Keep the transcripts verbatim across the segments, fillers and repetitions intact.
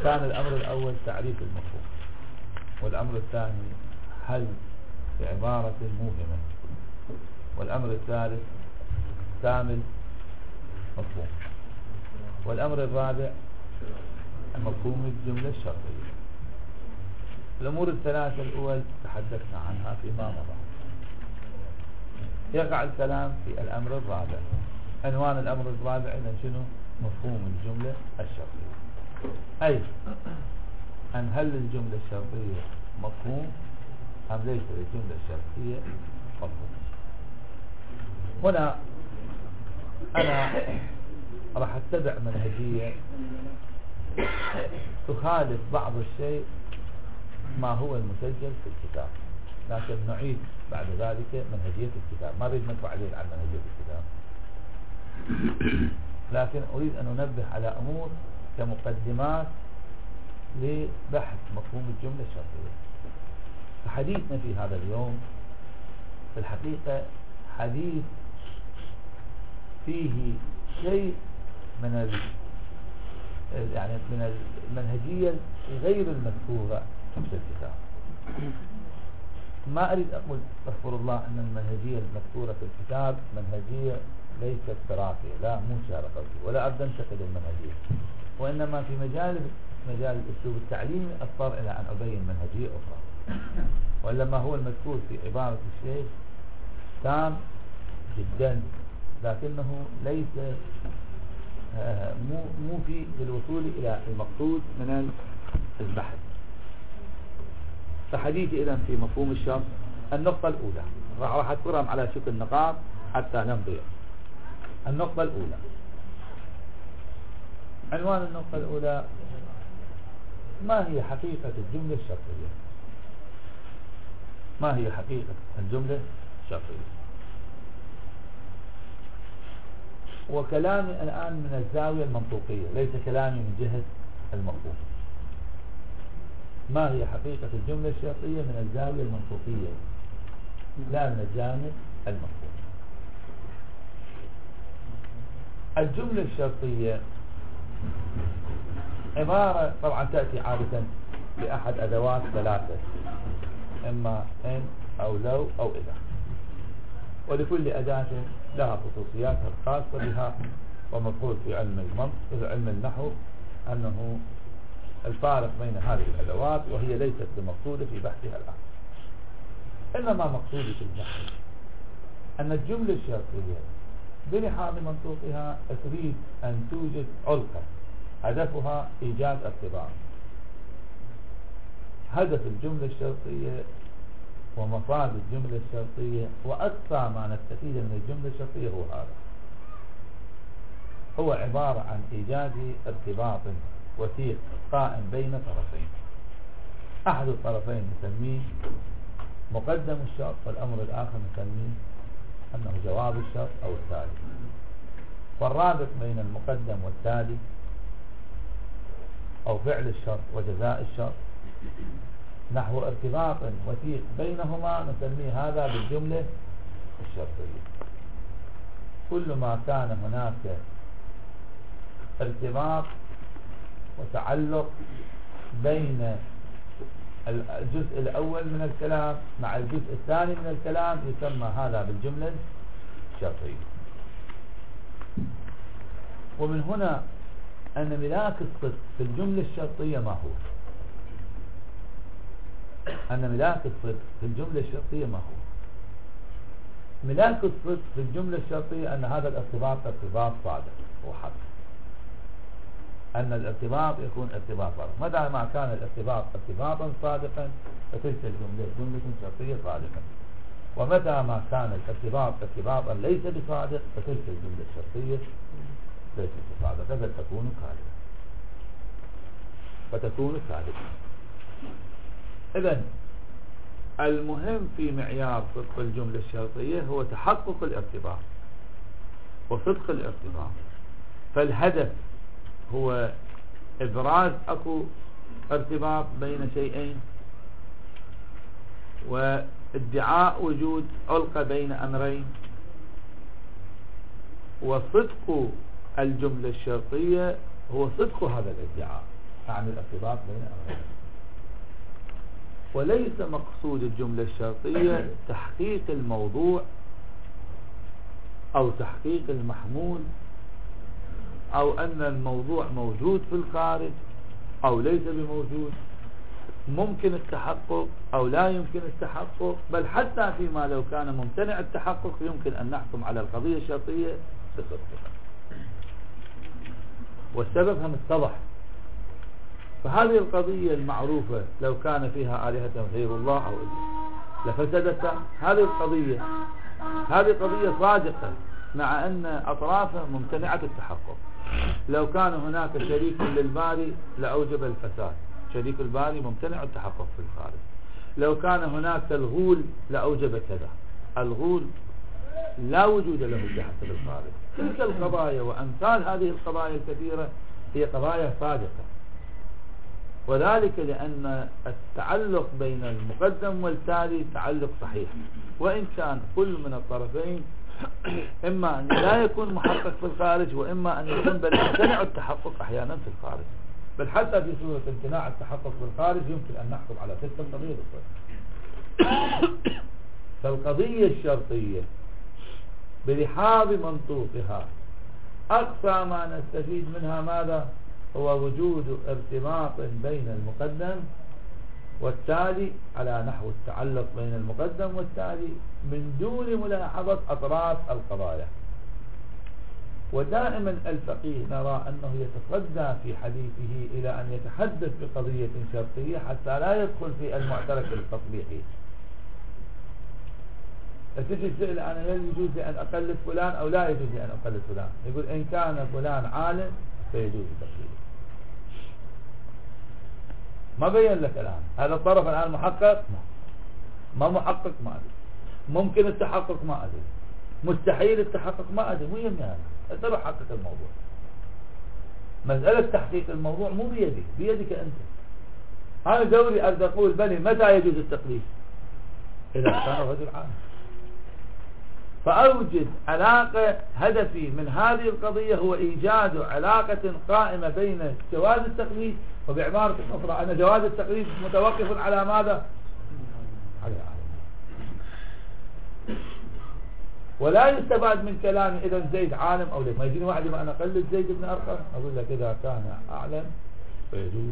كان الأمر الأول تعريف المفهوم، والأمر الثاني حل بعبارة موهمة، والأمر الثالث كامل مفهوم، والأمر الرابع مفهوم الجملة الشرطية. الأمور الثلاثة الأول تحدثنا عنها فيما مضى. يقع الكلام في الأمر الرابع. عنوان الأمر الرابع إذن شنو؟ مفهوم الجملة الشرطية، أي أن هل الجملة الشرطية مفهوم أم ليس الجملة الشرطية مفهوم. هنا أنا راح أتبع منهجية تخالف بعض الشيء ما هو المسجل في الكتاب، لكن نعيد بعد ذلك منهجية الكتاب. ما أريد ندفع عليه عن منهجية الكتاب، لكن أريد أن أنبه على أمور كمقدمات لبحث مفهوم الجملة الشرطية. فحديثنا في هذا اليوم في الحقيقة حديث فيه شيء من ال يعني من المنهجية غير المذكورة في الكتاب. ما أريد أقول أستغفر الله أن المنهجية المذكورة في الكتاب منهجية ليست دراسية، لا مو شارقة، ولا أبدا أنتقد المنهجية، وإنما في مجال مجال الأسلوب التعليمي أضطر إلى أن أبين منهجية أخرى. وإنما هو المذكور في عبارة الشيخ تام جدا، لكنه ليس مو مو في الوصول إلى المقصود من البحث. فحديثي إذن في مفهوم الشرط النقطة الأولى راح أذكرهم على شكل نقاط حتى نمضي. النقطة الأولى، عنوان النقطة الأولى: ما هي حقيقة الجملة الشرطية؟ ما هي حقيقة الجملة الشرطية؟ وكلامي الآن من الزاوية المنطوقية، ليس كلامي من جهة المفهوم. ما هي حقيقة الجملة الشرطية من الزاوية المنطوقية، لا من الجانب المفهوم. الجملة الشرطية عبارة طبعا تأتي عادة بأحد أدوات ثلاثة، إما إن أو لو أو إذا، ولكل أداة لها خصوصياتها الخاصة بها. ومفروض في علم المنطق في علم النحو أنه الفارق بين هذه الأدوات، وهي ليست بمقصودة في بحثها الآن، إنما مقصودة في البحث أن الجملة الشرطية بلحاظ منطوقها تريد أن توجد علقة هدفها إيجاد ارتباط. هدف الجملة الشرطية ومفاد الجملة الشرطية وأقصى ما نستفيد من الجملة الشرطية هو هذا، هو عبارة عن إيجاد ارتباط وثيق قائم بين طرفين. أحد الطرفين نسميه مقدم الشرط، والأمر الآخر نسميه أنه جواب الشرط أو التالي. والرابط بين المقدم والتالي أو فعل الشرط وجزاء الشرط نحو ارتباط وثيق بينهما نسميه هذا بالجملة الشرطية. كل ما كان هناك ارتباط وتعلق بين الجزء الأول من الكلام مع الجزء الثاني من الكلام يسمى هذا بالجملة الشرطية. ومن هنا أن ملاك الصدق في الجملة الشرطية ما هو؟ أن ملاك الصدق في الجملة الشرطية ما هو؟ ملاك الصدق في الجملة الشرطية أن هذا الارتباط ارتباط صادق وحق، أن الارتباط يكون ارتباط صادق. متى ما كان الارتباط ارتباطا صادقا فتلك الجملة جملة شرطية صادقة، ومتى ما كان الارتباط ارتباطا ليس بصادق فتلك الجملة الشرطية ليست بصادقة بل تكون كاذبة فتكون كاذبة. إذن المهم في معيار صدق الجملة الشرطية هو تحقق الارتباط وصدق الارتباط. فالهدف هو إبراز أكو ارتباط بين شيئين، وادعاء وجود علقة بين أمرين. وصدق الجملة الشرطية هو صدق هذا الادعاء أعني الارتباط بين أمرين. وليس مقصود الجملة الشرطية تحقيق الموضوع أو تحقيق المحمول، أو أن الموضوع موجود في الخارج أو ليس بموجود، ممكن التحقق أو لا يمكن التحقق، بل حتى فيما لو كان ممتنع التحقق يمكن أن نحكم على القضية الشرطية بصدقها. والسبب هم اتضح. فهذه القضية المعروفة لو كان فيها آلهة غير الله أو إله لفسدت. هذه القضية هذه قضية صادقة مع أن أطرافها ممتنعة التحقق. لو كان هناك شريك للباري لأوجب الفساد، شريك الباري ممتنع التحقق في الخارج. لو كان هناك الغول لأوجب كذا، الغول لا وجود له بحسب الخارج. تلك القضايا وأمثال هذه القضايا الكثيرة هي قضايا صادقة، وذلك لأن التعلق بين المقدم والتالي تعلق صحيح، وإن كان كل من الطرفين إما أن لا يكون محقق في الخارج، وإما أن يكون بل يمتنع التحقق أحيانا في الخارج. بل حتى في صورة امتناع التحقق في الخارج يمكن أن نحكم على تلك القضية بالصدق. فالقضية الشرطية بلحاظ منطوقها أقصى ما نستفيد منها ماذا؟ هو وجود ارتباط بين المقدم والتالي على نحو التعلق بين المقدم والتالي من دون ملاحظة أطراف القضايا. ودائما الفقيه نرى أنه يتصدى في حديثه إلى أن يتحدث بقضية شرطية حتى لا يدخل في المعترك التطبيقي. تجي السؤال أنا هل يجوز لي أن أقلد فلان أو لا يجوز لي أن أقلد فلان؟ يقول إن كان فلان عالم فيجوز تقليده. ما بين لك الآن هذا الطرف الآن محقق ما محقق ما أدري، ممكن التحقق ما أدري، مستحيل التحقق ما أدري، مو يمني هذا أنت لو حقق الموضوع. مسألة تحقيق الموضوع مو بيدك، بيدك أنت. أنا دوري أن أقول بني متى يجوز التقليد؟ إذا كان رجل عالم. فأوجد علاقة. هدفي من هذه القضية هو إيجاد علاقة قائمة بين جواز التقليد، وبعبارة أخرى أن جواز التقليد متوقف على ماذا؟ على العالم. ولا يستفاد من كلامي إذا زيد عالم أو ليس. ما يجيني واحد ما أنا أقلد زيد بن أرقم أقول لك إذا كان أعلم فيجوز،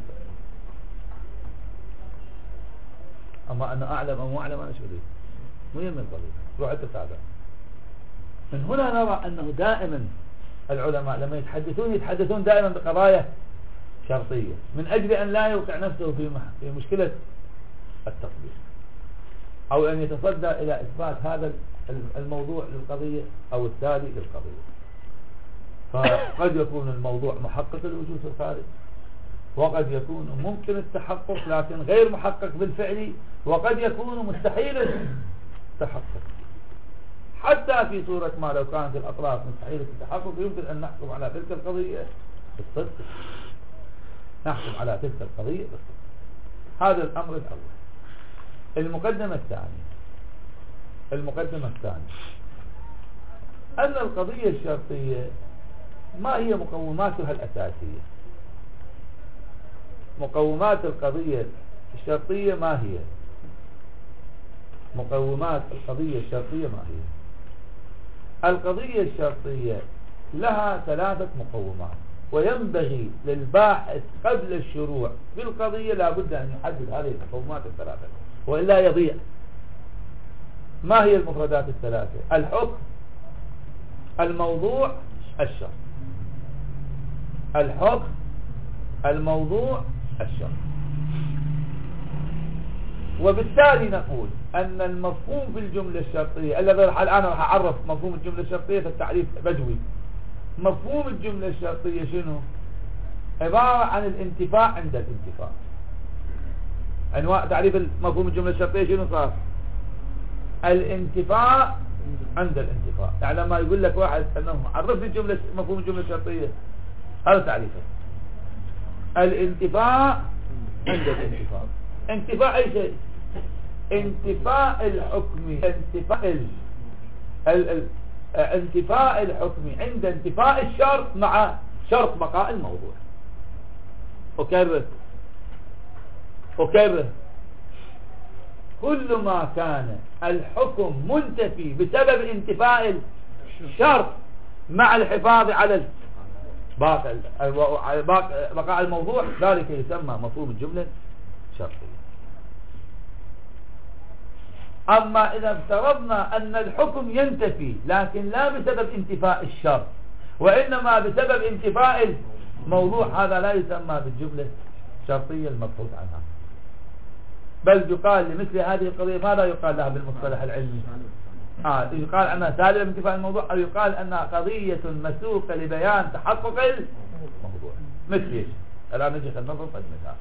أما أنا أعلم أو مو أعلم أنا شو ليه مو يهم القضية. روح تتابع. من هنا نرى أنه دائما العلماء لما يتحدثون يتحدثون دائما بقضايا شرطية من أجل أن لا يوقع نفسه في في مشكلة التطبيق، أو أن يتصدى إلى إثبات هذا الموضوع للقضية أو التالي للقضية. فقد يكون الموضوع محقق الوجود في الخارج، وقد يكون ممكن التحقق لكن غير محقق بالفعل، وقد يكون مستحيل التحقق. حتى في صورة ما لو كانت الأطراف مستحيلة التحقق يمكن أن نحكم على تلك القضية بالصدق، نحكم على تلك القضية بالصدق. هذا الأمر الأول. المقدمة الثانية المقدمة الثانية أن القضية الشرطية ما هي مقوماتها الأساسية؟ مقومات القضية الشرطية ما هي؟ مقومات القضية الشرطية ما هي؟ القضية الشرطية لها ثلاثة مقومات، وينبغي للباحث قبل الشروع في القضية لابد أن يحدد هذه المقومات الثلاثة وإلا يضيع. ما هي المفردات الثلاثة؟ الحكم، الموضوع، الشرط. الحكم، الموضوع، الشرط. وبالتالي نقول أن المفهوم في الجملة الشرطية الذي الآن راح أعرف مفهوم الجملة الشرطية في التعريف بدوي. مفهوم الجملة الشرطية شنو؟ عبارة عن الانتفاع عند الانتفاع. أنواع تعريف مفهوم الجملة الشرطية شنو صار؟ الانتفاع عند الانتفاع. يعني لما يقول لك واحد أنه عرفني الجملة مفهوم الجملة الشرطية، هذا تعريفه. الانتفاع عند الانتفاع. انتفاع أي شيء؟ انتفاء الحكم، انتفاء ال... ال... ال... انتفاء الحكم عند انتفاء الشرط مع شرط بقاء الموضوع. أكرر أكرر كل ما كان الحكم منتفي بسبب انتفاء الشرط مع الحفاظ على باقي بقاء الموضوع ذلك يسمى مفهوم الجملة الشرطية. أما إذا افترضنا أن الحكم ينتفي لكن لا بسبب انتفاء الشرط وإنما بسبب انتفاء الموضوع، هذا لا يسمى بالجملة الشرطية المبحوث عنها، بل يقال لمثل هذه القضية ماذا يقال لها بالمصطلح العلمي؟ آه يقال أنها سالبة من انتفاء الموضوع، أو يقال أنها قضية مسوقة لبيان تحقق الموضوع. مثل ايش؟ الآن نجي خلينا نضرب مثال،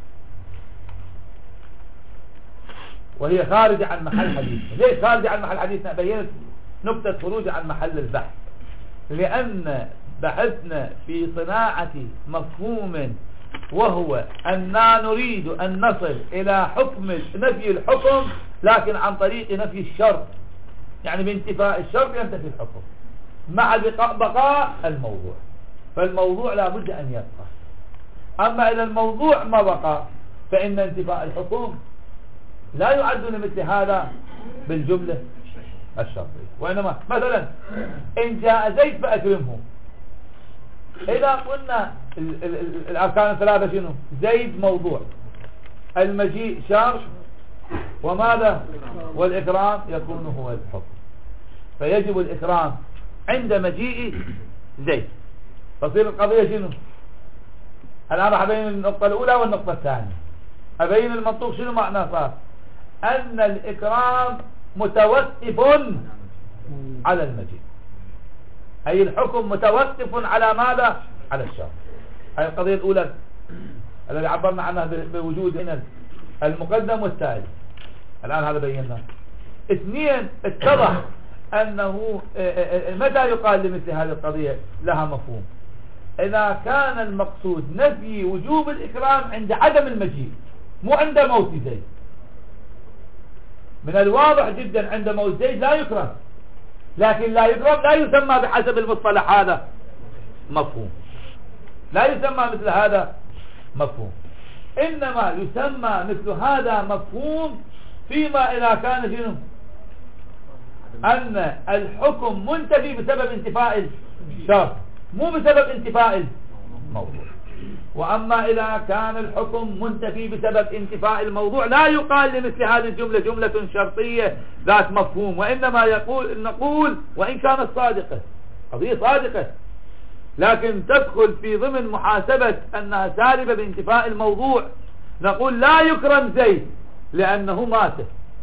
وهي خارجة عن محل حديثنا. ليش خارجة عن محل حديثنا؟ بينت نقطة خروج عن محل البحث، لأن بحثنا في صناعة مفهوم وهو أننا نريد أن نصل إلى حكم نفي الحكم لكن عن طريق نفي الشرط، يعني بانتفاء الشرط ينتفي الحكم مع بقاء, بقاء الموضوع، فالموضوع لا بد أن يبقى. أما إذا الموضوع ما بقى فإن انتفاء الحكم لا يعد لمثل هذا بالجملة الشرطية، وإنما مثلا إن جاء زيد فأكرمه، إذا قلنا ال ال ال الأركان الثلاثة شنو؟ زيد موضوع، المجيء شرط، وماذا؟ والإكرام يكون هو الحكم، فيجب الإكرام عند مجيء زيد. تصير القضية شنو؟ الآن راح أبين النقطة الأولى والنقطة الثانية، أبين المنطوق شنو معناه صار؟ أن الإكرام متوقف على المجيء، أي الحكم متوقف على ماذا؟ على الشرط. هذه القضية الأولى الذي عبرنا عنها بوجود هنا المقدم والتالي، الآن هذا بيناه. اثنين، اتضح أنه متى يقال لمثل هذه القضية لها مفهوم؟ إذا كان المقصود نفي وجوب الإكرام عند عدم المجيء، مو عند موت زيد. من الواضح جدا عند موت زيد لا يكرم، لكن لا يكرم لا يسمى بحسب المصطلح هذا مفهوم، لا يسمى مثل هذا مفهوم، إنما يسمى مثل هذا مفهوم فيما إذا كان شنو؟ أن الحكم منتفي بسبب انتفاء الشرط مو بسبب انتفاء الموضوع. وأما إذا كان الحكم منتفي بسبب انتفاء الموضوع لا يقال لمثل هذه الجملة جملة شرطية ذات مفهوم، وإنما يقول نقول وإن كانت صادقة، قضية صادقة، لكن تدخل في ضمن محاسبة أنها سالبة بانتفاء الموضوع، نقول لا يكرم زيد لأنه مات.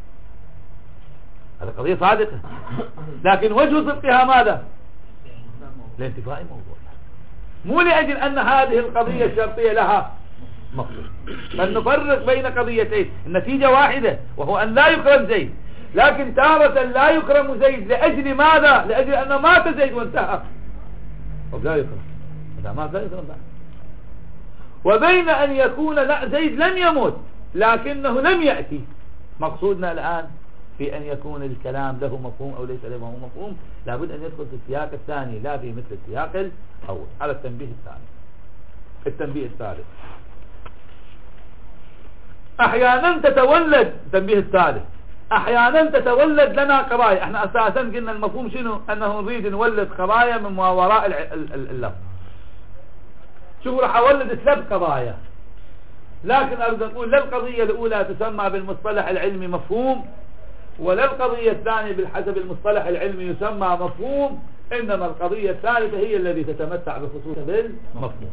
هذا قضية صادقة، لكن وجه صدقها ماذا؟ لانتفاء الموضوع، مو لأجل أن هذه القضية الشرطية لها مفهوم. فنفرق بين قضيتين، النتيجة واحدة وهو أن لا يكرم زيد، لكن تارة لا يكرم زيد لأجل ماذا؟ لأجل أن مات زيد وانتهى، طب لا يكرم، إذا مات لا يكرم بعد. وبين أن يكون لا زيد لم يموت لكنه لم يأتي. مقصودنا الآن في أن يكون الكلام له مفهوم أو ليس له مفهوم لابد أن يدخل في السياق الثاني لا في مثل السياق الأول. على التنبيه الثاني. التنبيه الثالث أحيانا تتولد، التنبيه الثالث أحيانا تتولد لنا قضايا. احنا أساسا قلنا المفهوم شنو؟ أنه نريد نولد قضايا من ما وراء اللفظ. شوفوا راح أولد ثلاث قضايا، لكن أريد أقول لا القضية الأولى تسمى بالمصطلح العلمي مفهوم، ولا القضية الثانية بالحسب المصطلح العلمي يسمى مفهوم، إنما القضية الثالثة هي التي تتمتع بخصوص بالمفهوم.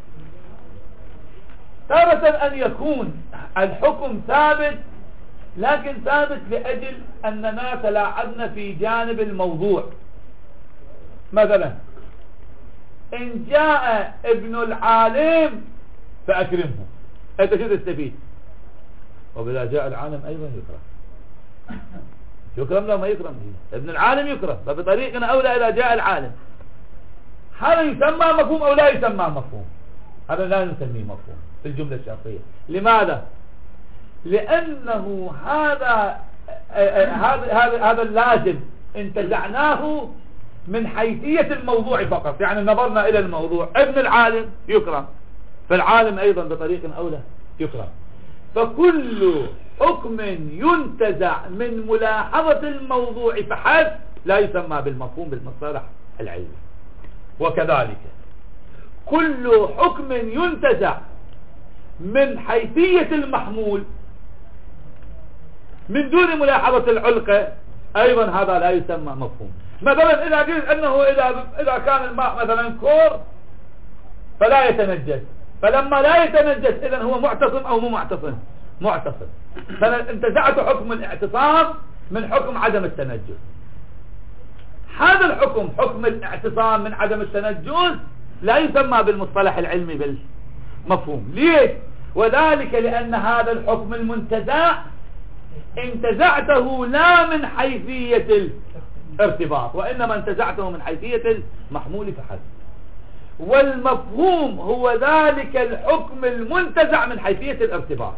تارة أن يكون الحكم ثابت، لكن ثابت لأجل أننا تلاعبنا في جانب الموضوع. مثلا إن جاء ابن العالم فأكرمه، أنت شو تستفيد؟ وبلا جاء العالم أيضا يكرم، يكرم لا ما يكرم، ابن العالم يكرم، فبطريقنا أولى إذا جاء العالم. هذا يسمى مفهوم أو لا يسمى مفهوم؟ هذا لا نسميه مفهوم في الجملة الشرطية. لماذا؟ لأنه هذا هذا هذا هذا اللازم انتزعناه من حيثية الموضوع فقط، يعني نظرنا إلى الموضوع ابن العالم يكرم، فالعالم أيضا بطريق أولى يكرم. فكل حكم ينتزع من ملاحظة الموضوع فحسب لا يسمى بالمفهوم بالمصطلح العلمي. وكذلك كل حكم ينتزع من حيثية المحمول من دون ملاحظة العلقة أيضا هذا لا يسمى مفهوم. مثلا إذا قلت أنه إذا, إذا كان الماء مثلا كور فلا يتنجس، فلما لا يتنجس إذن هو معتصم أو مو معتصم؟ معتصم. فانتزعت حكم الاعتصام من حكم عدم التنجس. هذا الحكم حكم الاعتصام من عدم التنجس لا يسمى بالمصطلح العلمي بالمفهوم. ليش؟ وذلك لأن هذا الحكم المنتزع انتزعته لا من حيثية الارتباط، وإنما انتزعته من حيثية المحمول فحسب. والمفهوم هو ذلك الحكم المنتزع من حيثية الارتباط.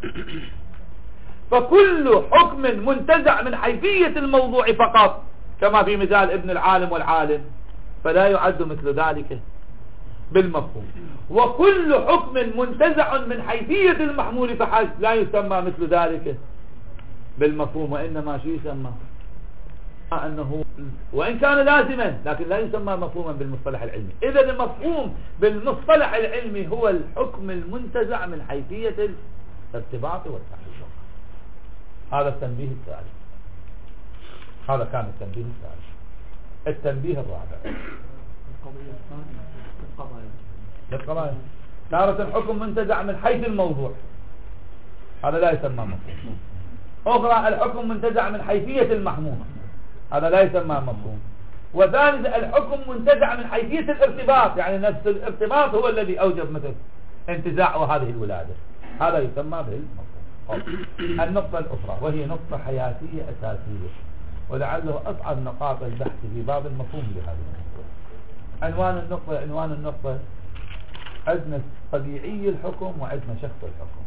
فكل حكم منتزع من حيثية الموضوع فقط كما في مثال ابن العالم والعالم فلا يعد مثل ذلك بالمفهوم. وكل حكم منتزع من حيثية المحمول فحسب لا يسمى مثل ذلك بالمفهوم، وإنما شو يسمى؟ أنه وإن كان لازما لكن لا يسمى مفهوما بالمصطلح العلمي. إذا المفهوم بالمصطلح العلمي هو الحكم المنتزع من حيثية الارتباط والتحقيق. هذا التنبيه الثالث. هذا كان التنبيه الثالث. التنبيه الرابع القضية الثانية القضايا القضايا تارة الحكم منتزع من حيث الموضوع، هذا لا يسمى مفهوم. أخرى الحكم منتزع من حيثية المحمول، هذا لا يسمى مفهوم. وثالث الحكم منتزع من حيثية الارتباط، يعني نفس الارتباط هو الذي أوجب مثل انتزاع هذه الولادة، هذا يسمى بالمفهوم. النقطة الأخرى وهي نقطة حياتية أساسية ولعله أصعب نقاط البحث في باب المفهوم بهذه النقطة. عنوان النقطة عنوان النقطة عندنا طبيعي الحكم وعندنا شخص الحكم.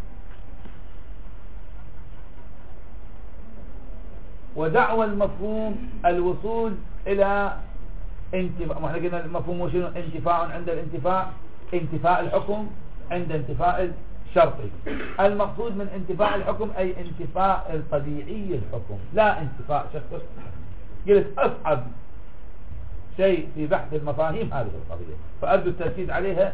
ودعوى المفهوم الوصول إلى انتفاء، ما احنا قلنا المفهوم شنو؟ انتفاء عند الانتفاء، انتفاء الحكم عند انتفاء الشرطي. المقصود من انتفاء الحكم أي انتفاء الطبيعي الحكم لا انتفاء شخص. قلت أصعب شيء في بحث المفاهيم هذه القضية، فأرجو التركيز عليها،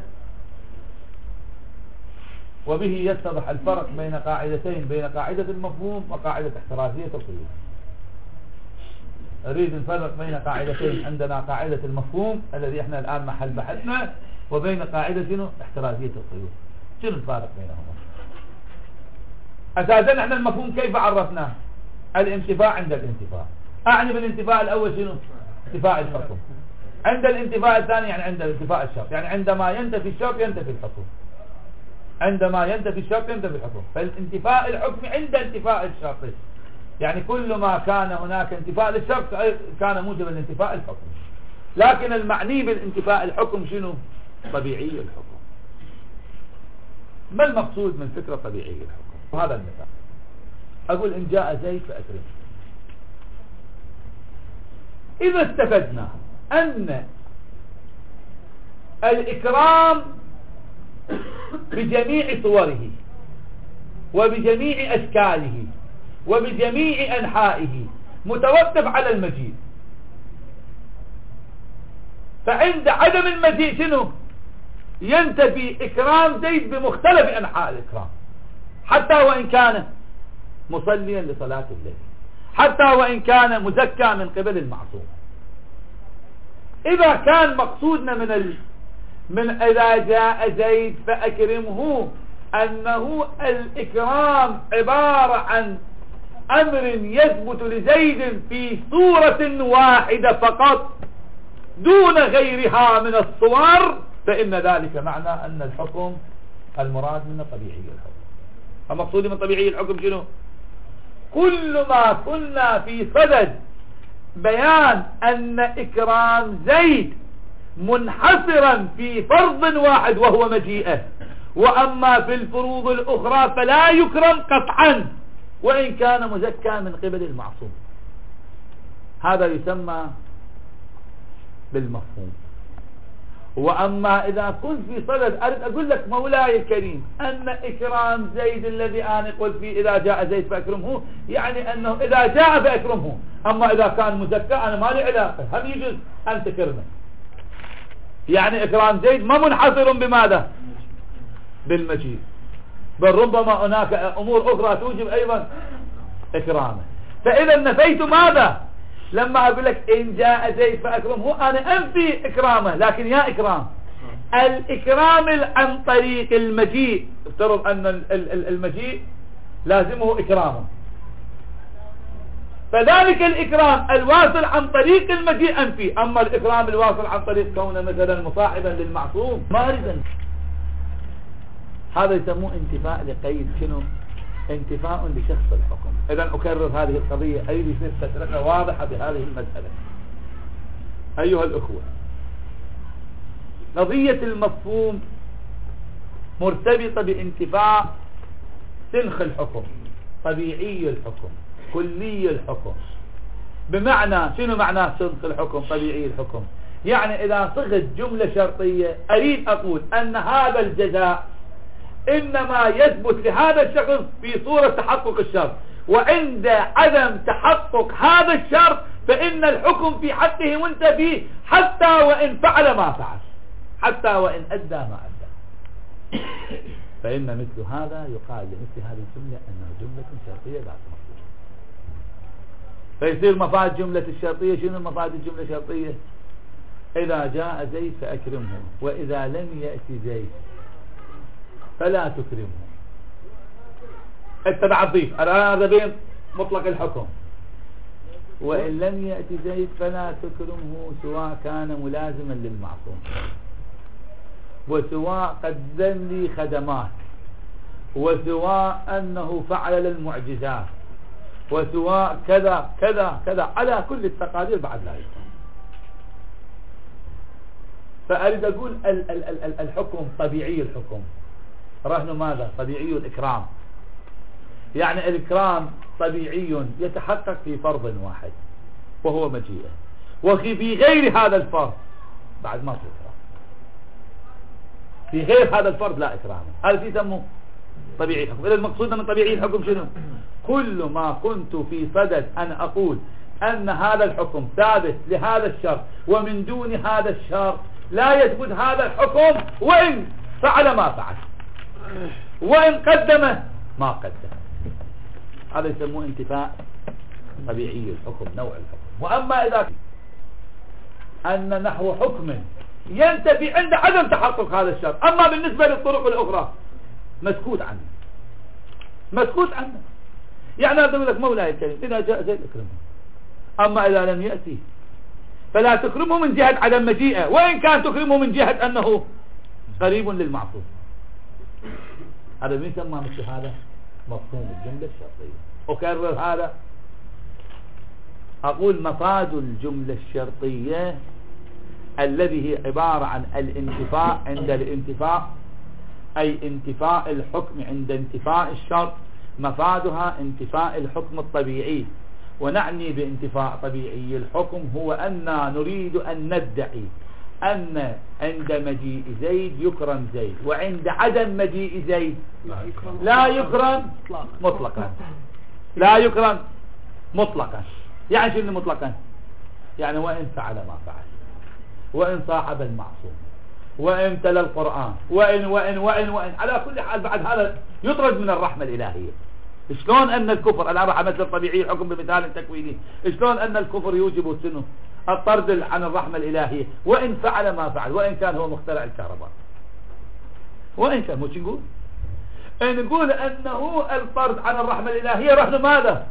وبه يتضح الفرق بين قاعدتين، بين قاعدة المفهوم وقاعدة احترازية القيود. أريد نفرق بين قاعدتين، عندنا قاعدة المفهوم الذي احنا الآن محل بحثنا، وبين قاعدة شنو؟ احترازية القيود. شنو الفارق بينهما؟ أساسا احنا المفهوم كيف عرفناه؟ الانتفاء عند الانتفاء. أعني بالانتفاء الأول شنو؟ انتفاء الحكم. عند الانتفاء الثاني يعني عند الانتفاء الشرط، يعني عندما ينتفي الشرط ينتفي الحكم. عندما ينتفي الشرط ينتفي الحكم. فالانتفاء الحكم عند انتفاء الشرط، يعني كل ما كان هناك انتفاء للشرط كان موجبا لانتفاء الحكم. لكن المعني بالانتفاء الحكم شنو؟ طبيعي الحكم. ما المقصود من فكرة طبيعي الحكم؟ وهذا المثال، أقول إن جاء زيد فأكرمه. إذا استفدنا أن الإكرام بجميع صوره وبجميع أشكاله وبجميع أنحائه متوقف على المجيء، فعند عدم المجيء شنو؟ ينتفي إكرام زيد بمختلف أنحاء الإكرام، حتى وإن كان مصليا لصلاة الليل، حتى وإن كان مزكى من قبل المعصوم. إذا كان مقصودنا من ال... من إذا جاء زيد فأكرمه أنه الإكرام عبارة عن أمر يثبت لزيد في صورة واحدة فقط دون غيرها من الصور، فإن ذلك معنى أن الحكم المراد من طبيعي الحكم. فمقصودي من طبيعي الحكم شنو؟ كل ما كنا في صدد بيان أن إكرام زيد منحصرا في فرض واحد وهو مجيئه، وأما في الفروض الأخرى فلا يكرم قطعا وإن كان مزكى من قبل المعصوم. هذا يسمى بالمفهوم. وأما إذا كنت في صدد أريد أقول لك مولاي الكريم أن إكرام زيد الذي أنا قلت فيه إذا جاء زيد فأكرمه، يعني أنه إذا جاء فأكرمه، أما إذا كان مزكى أنا ما لي علاقة، هم يجوز أن تكرمه. يعني إكرام زيد ما منحصر بماذا؟ بالمجيء، بل ربما هناك أمور أخرى توجب أيضا إكرامه. فإذا نفيت ماذا؟ لما أقول لك إن جاء زيد فأكرمه أنا أنفي إكرامه، لكن يا إكرام الإكرام عن طريق المجيء، افترض أن المجيء لازمه إكرامه، فذلك الإكرام الواصل عن طريق المجيء أنفي. أما الإكرام الواصل عن طريق كونه مثلا مصاحبا للمعصوم ما أريد. هذا يسموه انتفاء لقيد شنو؟ انتفاء لشخص الحكم. إذن أكرر هذه القضية، أريد يصير تفرقة واضحة بهذه المسألة. أيها الأخوة، قضية المفهوم مرتبطة بانتفاء سنخ الحكم، طبيعي الحكم، كلي الحكم. بمعنى شنو معنى سنخ الحكم طبيعي الحكم؟ يعني إذا صغت جملة شرطية أريد أقول أن هذا الجزاء إنما يثبت لهذا الشخص في صورة تحقق الشرط، وعند عدم تحقق هذا الشرط فإن الحكم في حقه منتفي حتى وإن فعل ما فعل، حتى وإن أدى ما أدى. فإن مثل هذا يقال لمثل هذه الجملة أنها جملة شرطية ذات مفهوم. فيصير مفاد جملة الشرطية شنو مفاد الجملة الشرطية؟ إذا جاء زيد فأكرمه، وإذا لم يأتي زيد فلا تكرمه. اتبع الضيف هذا بين مطلق الحكم. وإن لم يأتي زيد فلا تكرمه سواء كان ملازما للمعصوم، وسواء قدم لي خدمات، وسواء أنه فعل للمعجزات، وسواء كذا كذا كذا، على كل التقادير بعد لا يكرم. فأريد أقول ال ال ال الحكم طبيعي الحكم، رهن ماذا؟ طبيعي الإكرام. يعني الإكرام طبيعي يتحقق في فرض واحد وهو مجيئه، وفي غير هذا الفرض بعد ما في إكرام، في غير هذا الفرض لا إكرام. هذا يسموه طبيعي الحكم. إذا المقصود من طبيعي الحكم شنو؟ كل ما كنت في صدد أن أقول أن هذا الحكم ثابت لهذا الشرط، ومن دون هذا الشرط لا يثبت هذا الحكم، وإن فعل ما فعل، وإن قدم ما قدم. هذا يسموه انتفاء طبيعي الحكم، نوع الحكم. وأما إذا أن نحو حكم ينتفي عند عدم تحقق هذا الشرط، أما بالنسبة للطرق الأخرى مسكوت عنه، مسكوت عنه. يعني أقول لك مولاي الكريم إذا جاء زيد اكرمه، أما إذا لم يأتي فلا تكرمه من جهة عدم مجيئه، وإن كان تكرمه من جهة أنه قريب للمعصوم. هذا من يسمى مثل هذا مفهوم الجملة الشرطية. أكرر هذا، أقول مفاد الجملة الشرطية الذي هي عبارة عن الانتفاء عند الانتفاء، أي انتفاء الحكم عند انتفاء الشرط، مفادها انتفاء الحكم الطبيعي. ونعني بانتفاء طبيعي الحكم هو أننا نريد أن ندعي أن عند مجيء زيد يكرم زيد، وعند عدم مجيء زيد لا يكرم مطلقا، لا يكرم مطلقا. يعني شنو مطلقا؟ يعني وإن فعل ما فعل، وإن صاحب المعصوم، وإن تلا القرآن، وإن وإن وإن وإن على كل حال بعد هذا يطرد من الرحمة الإلهية. شلون أن الكفر، الآن راح مثل طبيعي الحكم بمثال تكويني، شلون أن الكفر يوجب سنه الطرد عن الرحمة الإلهية وإن فعل ما فعل، وإن كان هو مخترع الكهرباء، وإن كان. مو نقول إن نقول أنه الطرد عن الرحمة الإلهية رهن ماذا؟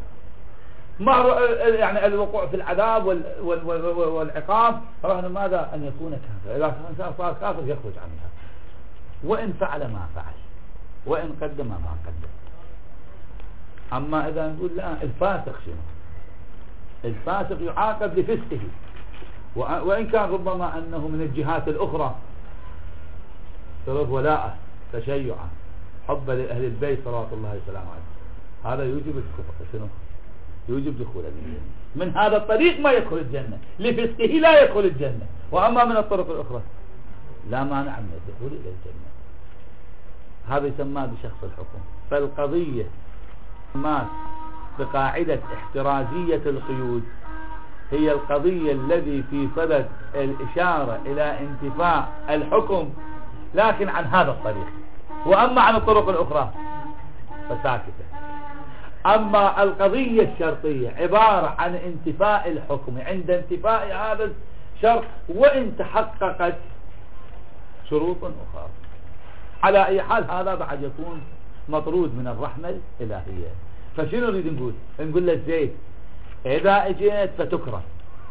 يعني الوقوع في العذاب وال وال وال والعقاب رهن ماذا؟ أن يكون كافر. إذا كان صار كافر يخرج عنها، وإن فعل ما فعل، وإن قدم ما قدم. أما إذا نقول لا، الفاسق شنو؟ الفاسق يعاقب لفسقه، وإن كان ربما أنه من الجهات الأخرى صرف ولاءه، تشيعا، حبا لأهل البيت صلوات الله وسلامه عليه، هذا يوجب الكفر شنو؟ يوجب دخول الجنة. من هذا الطريق ما يدخل الجنة، لفسقه لا يدخل الجنة. وأما من الطرق الأخرى لا مانع من الدخول إلى الجنة. هذا يسمى بشخص الحكم. فالقضية ما بقاعدة احترازية القيود هي القضية الذي في صدد الإشارة إلى انتفاء الحكم لكن عن هذا الطريق، وأما عن الطرق الأخرى فساكتة. أما القضية الشرطية عبارة عن انتفاء الحكم عند انتفاء هذا الشرط وإن تحققت شروط أخرى. على أي حال هذا بعد يكون مطرود من الرحمة الإلهية. فشنو نريد نقول؟ نقول لك زيد إذا اجيت فتكرم،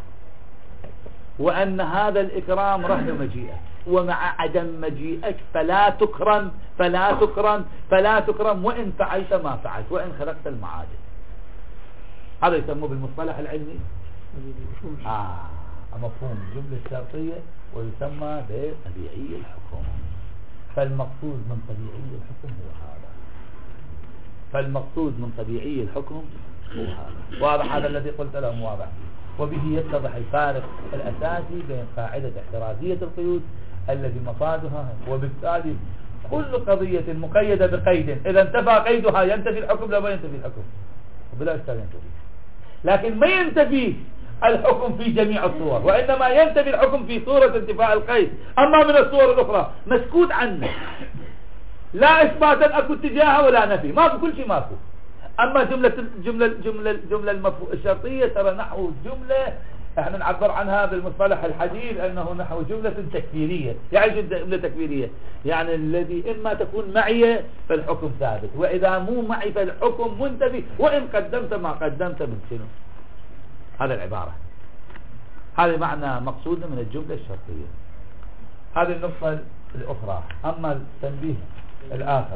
وأن هذا الإكرام رهن مجيئك، ومع عدم مجيئك فلا تكرم فلا تكرم فلا تكرم وإن فعلت ما فعلت وإن خلقت المعاجز. هذا يسموه بالمصطلح العلمي آه مفهوم الجملة الشرطية، ويسمى بطبيعي الحكم. فالمقصود من طبيعي الحكم هو هذا. فالمقصود من طبيعي الحكم هو هذا. واضح هذا الذي قلت لهم؟ واضح. وبه يتضح الفارق الأساسي بين قاعدة احترازية القيود الذي مفادها، وبالتالي كل قضية مقيدة بقيد إذا انتفى قيدها ينتفي الحكم. لا ما ينتفي الحكم بلا إشكال ينتفي، لكن ما ينتفي الحكم في جميع الصور، وإنما ينتفي الحكم في صورة انتفاء القيد. أما من الصور الأخرى مسكوت عنه، لا إثباتا أكو اتجاهها ولا نفي، ما في كل شيء ماكو. أما جملة جملة جملة جملة المفهوم الشرطية ترى نحو جملة احنا نعبر عنها بالمصطلح الحديث أنه نحو جملة تكفيرية. يعني جملة تكفيرية يعني الذي إما تكون معي فالحكم ثابت، وإذا مو معي فالحكم منتفي وإن قدمت ما قدمت من شنو. هذا العبارة، هذا معنى مقصودنا من الجملة الشرطية. هذه النقطة الأخرى. أما التنبيه الآخر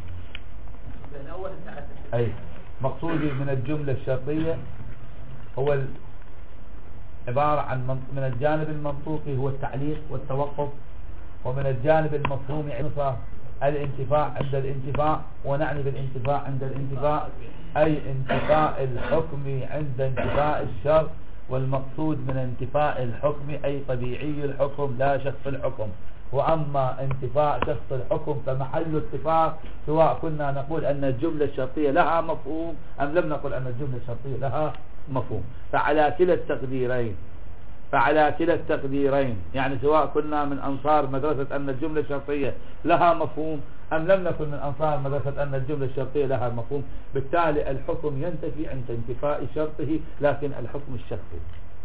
أي مقصودي من الجملة الشرطية هو عبارة عن من الجانب المنطوقي هو التعليق والتوقف، ومن الجانب المفهومي عنصر الانتفاع عند الانتفاع. ونعني بالانتفاع عند الانتفاع أي انتفاء الحكم عند انتفاء الشرط، والمقصود من انتفاء الحكم أي طبيعي الحكم لا شخص الحكم. وأما انتفاء شخص الحكم فمحل اتفاق، سواء كنا نقول أن الجملة الشرطية لها مفهوم أم لم نقل أن الجملة الشرطية لها مفهوم. فعلى كلا التقديرين فعلى كلا التقديرين يعني سواء كنا من أنصار مدرسة أن الجملة الشرطية لها مفهوم أم لم نكن من أنصار مدرسة أن الجملة الشرطية لها مفهوم، بالتالي الحكم ينتفي عند انتفاء شرطه لكن الحكم الشخصي،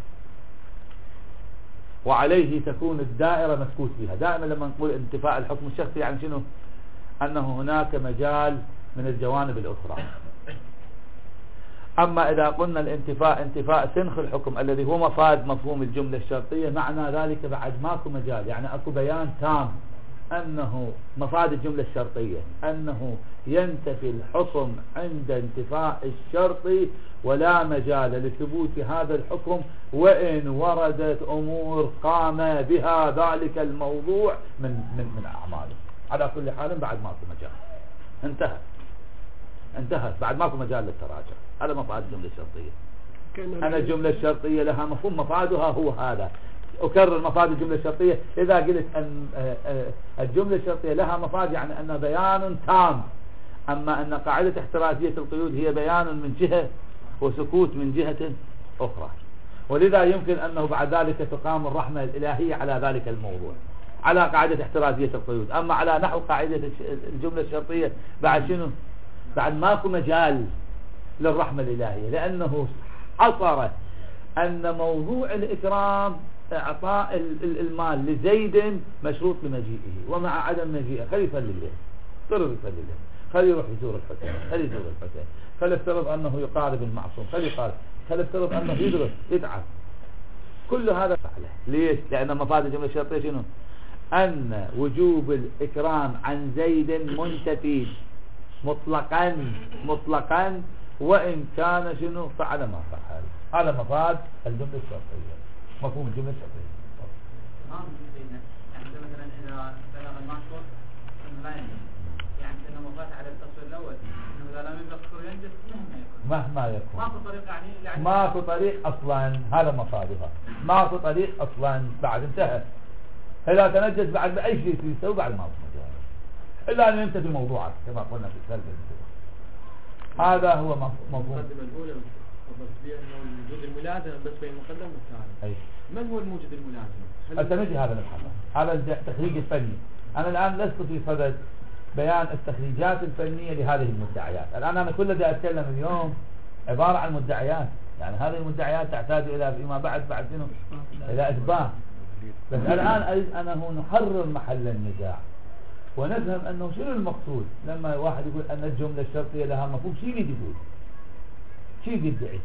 وعليه تكون الدائرة مسكوت فيها. دائما لما نقول انتفاء الحكم الشخصي يعني شنو؟ أنه هناك مجال من الجوانب الأخرى. أما إذا قلنا الانتفاء انتفاء سنخ الحكم الذي هو مفاد مفهوم الجملة الشرطية، معنى ذلك بعد ماكو مجال، يعني أكو بيان تام أنه مفاد الجملة الشرطية أنه ينتفي الحكم عند انتفاء الشرط ولا مجال لثبوت هذا الحكم وإن وردت أمور قام بها ذلك الموضوع من من من أعماله. على كل حال بعد ماكو مجال، انتهت انتهت بعد ماكو مجال للتراجع. هذا مفاد الجملة الشرطية. أنا الجملة الشرطية لها مفهوم مفادها هو هذا. أكرر مفاد الجملة الشرطية. إذا قلت أن الجملة الشرطية لها مفاد يعني أن بيان تام، أما أن قاعدة احترازية القيود هي بيان من جهة وسكوت من جهة أخرى، ولذا يمكن أنه بعد ذلك تقام الرحمة الإلهية على ذلك الموضوع على قاعدة احترازية القيود. أما على نحو قاعدة الجملة الشرطية بعد شنو؟ بعد ماكو مجال للرحمة الإلهية، لأنه حصر أن موضوع الإكرام إعطاء المال لزيد مشروط بمجيئه، ومع عدم مجيئه خلي يصلي له، اضطرر يصلي له، خلي يروح يزور الحسين، خلي يزور الحسين، خلي يفترض أنه يقارب المعصوم، خلي يقارب، خلي يفترض أنه يدرس يتعب. كل هذا فعله. ليش؟ لأن مفاد الجملة الشرطية شنو؟ أن وجوب الإكرام عن زيد منتفي مطلقا مطلقا وإن كان شنو فعل ما فعل. هذا مفاد الجملة الشرطية، مفهوم الجملة الشرطية. يعني مثلا إذا بلغ المعصوم لا ينجح، يعني إنه مفاد على التصوير الأول إنه إذا لم يبلغ التصوير ينجح مهما يكون. مهما يكون. ماكو طريق يعني, يعني ماكو طريق أصلا. هذا مفادها. ماكو طريق أصلا بعد انتهى. إذا تنجس بعد بأي شيء يسوي بعد ما وصل إلا أن ينتهي موضوعك كما قلنا في السلب. هذا هو مفهوم. المقدمة الأولى تفضلت بها أنه الوجود الملازم بس بين المقدم والثاني. أي. من هو الموجود الملازم؟ التمجي هذا نبحثه، هذا التخريج الفني. أنا الآن لست في صدد بيان التخريجات الفنية لهذه المدعيات. الآن أنا كل الذي أتكلم اليوم عبارة عن مدعيات، يعني هذه المدعيات تحتاج إلى فيما بعد بعد شنو؟ إلى إثبات. بس الآن أريد أنه نحرر محل النزاع ونفهم أنه شنو المقصود لما واحد يقول أن الجملة الشرطية لها مفهوم. شو يريد يقول؟ شو يدعي؟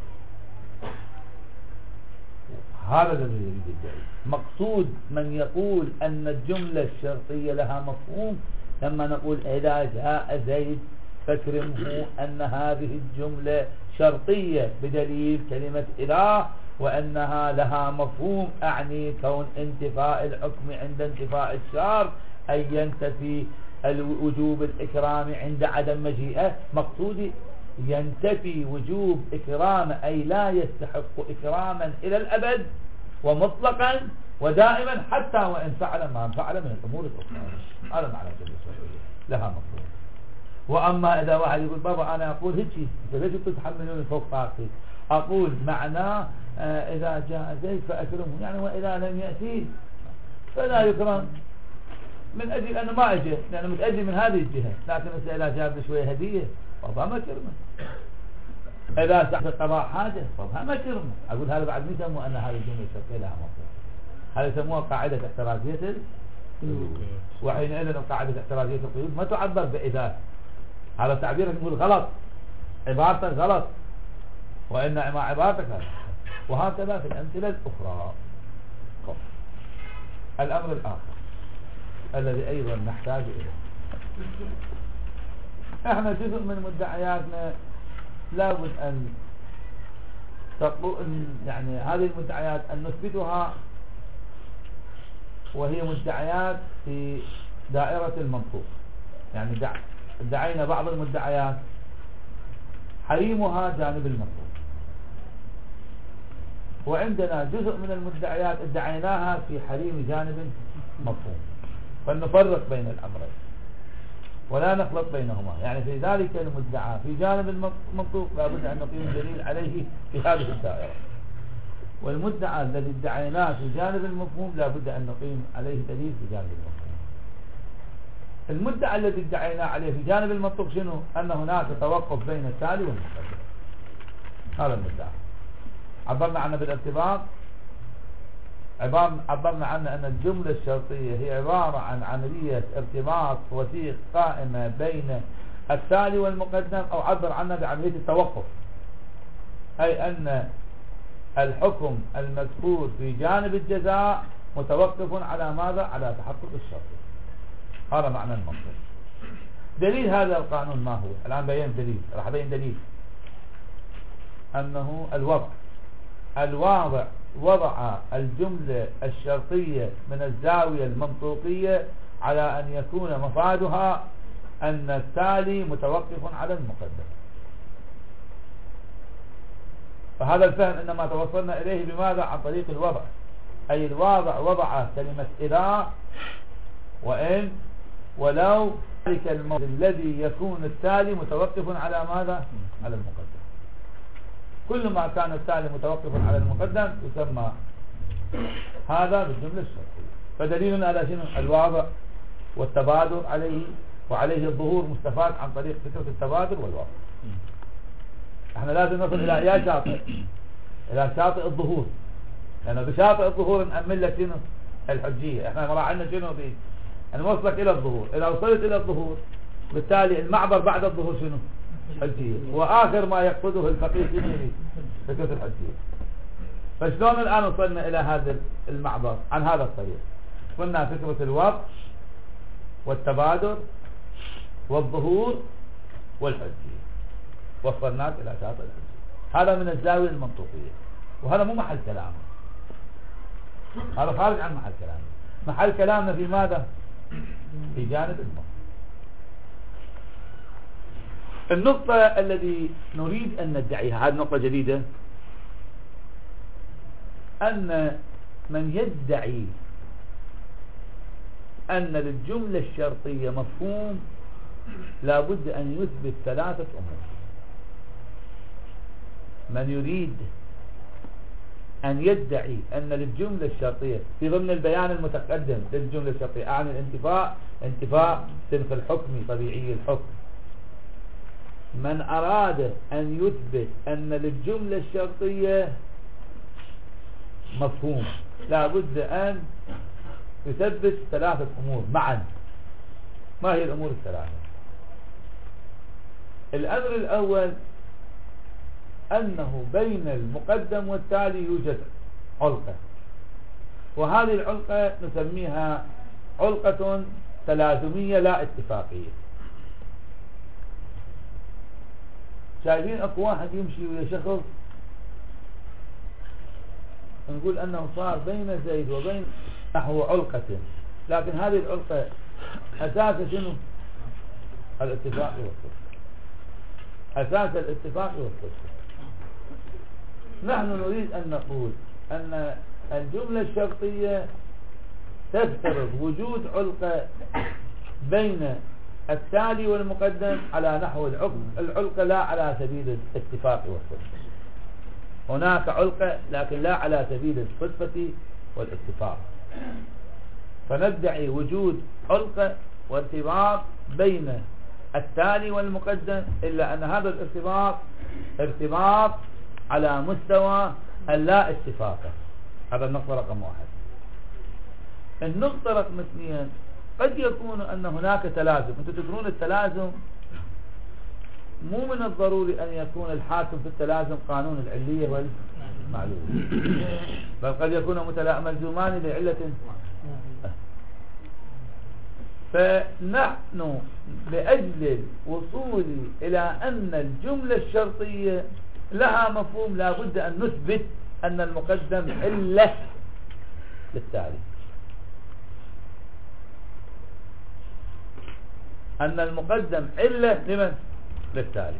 هذا الذي يريد يدعي. مقصود من يقول أن الجملة الشرطية لها مفهوم لما نقول إذا جاء زيد فاكرمه أن هذه الجملة شرطية بدليل كلمة إذا وأنها لها مفهوم، أعني كون انتفاء الحكم عند انتفاء الشرط أي ينتفي وجوب الإكرام عند عدم مجيئه. مقصودي ينتفي وجوب إكرام أي لا يستحق إكراما إلى الأبد ومطلقا ودائما حتى وإن فعل ما فعل من الأمور الأخرى. هذا معنى الجملة الشرطية لها مفهوم. وأما إذا واحد يقول بابا أنا أقول هيك ليش تتحملون فوق طاقتي؟ أقول معناه آه إذا جاء زيد فأكرمه، يعني وإذا لم يأتي فلا يكرم من أجل أنه ما أجي لأنه متأجي من هذه الجهة. لكن إذا جاب شوية هدية بابا ما كرمه، إذا سحب قضاء حاجة بابا ما كرمه. أقول هذا بعد ما يسموا أن هذه الجملة الشرطية لها مفهوم. هذا يسموها قاعدة احترازية القيود، وحينئذ القاعدة احترازية القيود ما تعبر بإذا. هذا تعبيرك نقول غلط، عبارتك غلط، وإنما عبارتك غلط. وهكذا في الأمثلة الأخرى. الأمر الآخر الذي أيضا نحتاج إليه، احنا جزء من مدعياتنا لابد أن تقول يعني هذه المدعيات أن نثبتها، وهي مدعيات في دائرة المنطوق. يعني دع ادعينا بعض المدعيات حريمها جانب المنطوق، وعندنا جزء من المدعيات ادعيناها في حريم جانب مفهوم. فلنفرق بين الأمرين ولا نخلط بينهما. يعني في ذلك المدعى في جانب المنطوق لابد أن نقيم دليل عليه في هذه الدائرة، والمدعى الذي ادعيناه في جانب المفهوم لابد أن نقيم عليه دليل في جانب المفهوم. المدعى الذي ادعيناه عليه في جانب المنطوق شنو؟ أن هناك توقف بين التالي والمقدم. هذا المدعى عبرنا عنه بالارتباط، عبرنا عنه أن الجملة الشرطية هي عبارة عن عملية ارتباط وثيق قائمة بين التالي والمقدم، أو عبر عنها بعملية التوقف، أي أن الحكم المذكور في جانب الجزاء متوقف على ماذا؟ على تحقق الشرط. هذا معنى المنطق. دليل هذا القانون ما هو؟ الآن بيان دليل، راح أبين دليل أنه الوضع الواضع وضع الجملة الشرطية من الزاوية المنطوقية على أن يكون مفادها أن التالي متوقف على المقدم. فهذا الفهم إنما توصلنا إليه بماذا؟ عن طريق الوضع. أي الواضع وضع كلمة إذا وإن ولو ذلك الموضع الذي يكون التالي متوقف على ماذا؟ على المقدم. كل ما كان التالي متوقف على المقدم يسمى هذا بالجملة الشرطية. فدليلنا على شنو؟ الواضع والتبادر عليه، وعليه الظهور مستفاد عن طريق فكرة التبادر والواضع. احنا لازم نصل الى يا شاطئ الى شاطئ الظهور، لانه بشاطئ الظهور نأمل لك شنو؟ الحجية. احنا مراعينا شنو فيه؟ نوصلك الى الظهور. اذا وصلت الى الظهور بالتالي المعبر بعد الظهور شنو؟ الحجية. واخر ما يقصده الفقيه شنو؟ فكرة الحجية. فشلون الان وصلنا الى هذا المعبر عن هذا الطريق؟ قلنا فكرة الوضع والتبادر والظهور والحجية، وصلناك الى شاطئ الحجية. هذا من الزاوية المنطوقية، وهذا مو محل كلامه، هذا خارج عن محل كلامه. محل كلامنا في ماذا؟ في جانب المنطق. النقطة الذي نريد أن ندعيها، هذه نقطة جديدة، أن من يدعي أن للجملة الشرطية مفهوم لابد أن يثبت ثلاثة أمور. من يريد أن يدعي أن للجملة الشرطية في ضمن البيان المتقدم للجملة الشرطية أعني الانتفاء، انتفاء صنف الحكم طبيعي الحكم. من أراد أن يثبت أن للجملة الشرطية مفهوم لابد أن يثبت ثلاثة أمور معا. ما هي الأمور الثلاثة؟ الأمر الأول أنه بين المقدم والتالي يوجد علقة، وهذه العلقة نسميها علقة تلازمية لا اتفاقية. شايفين اكو واحد يمشي ويا شخص نقول انه صار بين زيد وبين نحو علقة، لكن هذه العلقة اساسها شنو؟ الاتفاق والصدق. اساس الاتفاق والصدق. نحن نريد ان نقول ان الجملة الشرطية تفترض وجود علقة بين التالي والمقدم على نحو العلقة لا على سبيل الاتفاق والصدفة. هناك علقة لكن لا على سبيل الصدفة والاتفاق، فندعي وجود علقة وارتباط بين التالي والمقدم، إلا أن هذا الارتباط ارتباط على مستوى اللا اتفاق. هذا النقطة رقم واحد. النقطة رقم اثنين، قد يكون أن هناك تلازم. أنتم تدرون التلازم مو من الضروري أن يكون الحاكم في التلازم قانون العلية والمعلومة، بل قد يكون ملزومان لعلة. فنحن لأجل الوصول إلى أن الجملة الشرطية لها مفهوم لابد أن نثبت أن المقدم علة للتالي، أن المقدم علة لمن؟ للتالي،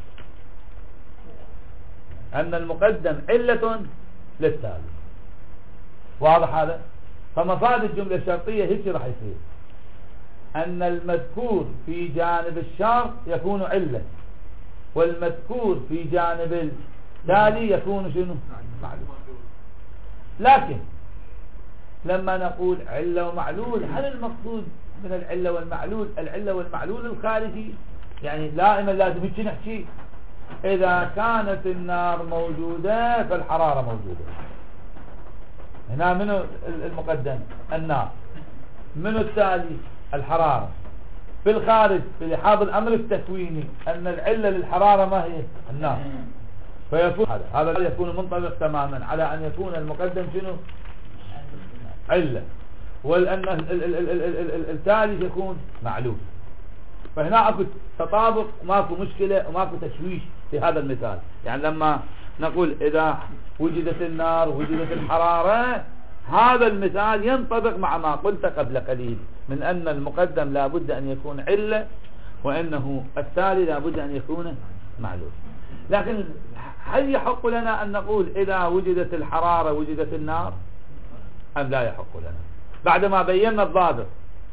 أن المقدم علة للتالي. واضح هذا؟ فمفاد الجملة الشرطية هيك راح يصير، أن المذكور في جانب الشرط يكون علة، والمذكور في جانب التالي يكون شنو؟ معلول. لكن لما نقول علة ومعلول، هل المقصود من العلة والمعلول العلة والمعلول الخارجي؟ يعني دائما لازم هيك نحكي إذا كانت النار موجودة فالحرارة موجودة. هنا منو المقدم؟ النار. منو التالي؟ الحرارة. في الخارج في لحاظ الأمر التكويني أن العلة للحرارة ما هي؟ النار. فيكون هذا هذا يكون منطبق تماما على أن يكون المقدم شنو؟ علة، وأن التالي يكون معلول. فهنا اكو تطابق وماكو مشكلة وماكو تشويش في هذا المثال. يعني لما نقول إذا وجدت النار وجدت الحرارة، هذا المثال ينطبق مع ما قلت قبل قليل من أن المقدم لابد أن يكون علة، وأنه التالي لابد أن يكون معلول. لكن هل يحق لنا أن نقول إذا وجدت الحرارة وجدت النار، أم لا يحق لنا بعدما بينا الضابط؟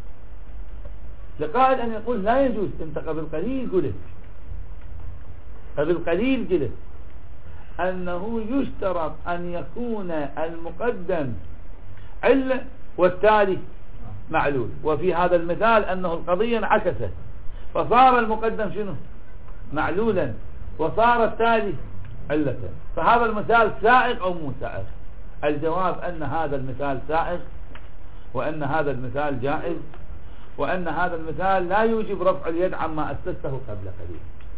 لقائل أن يقول لا يجوز. انت قبل قليل قلت قبل قليل قلت أنه يشترط أن يكون المقدم علة والتالي معلول، وفي هذا المثال أنه القضية انعكست، فصار المقدم شنو؟ معلولا، وصار التالي علة. فهذا المثال سائغ أو مو سائغ؟ الجواب أن هذا المثال سائغ، وأن هذا المثال جائز، وأن هذا المثال لا يوجب رفع اليد عما أسسته قبل قليل.